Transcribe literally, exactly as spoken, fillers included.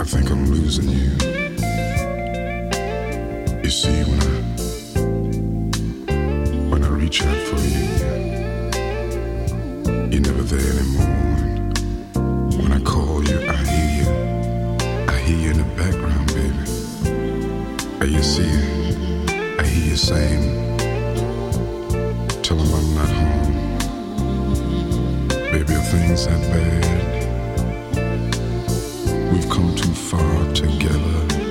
I think I'm losing you. You see, when I when I reach out for you, you're never there anymore. And when I call you, I hear you. I hear you in the background, baby. And you see, I hear you saying, tell 'em I'm not home. Baby, are things that bad? We've come too far together.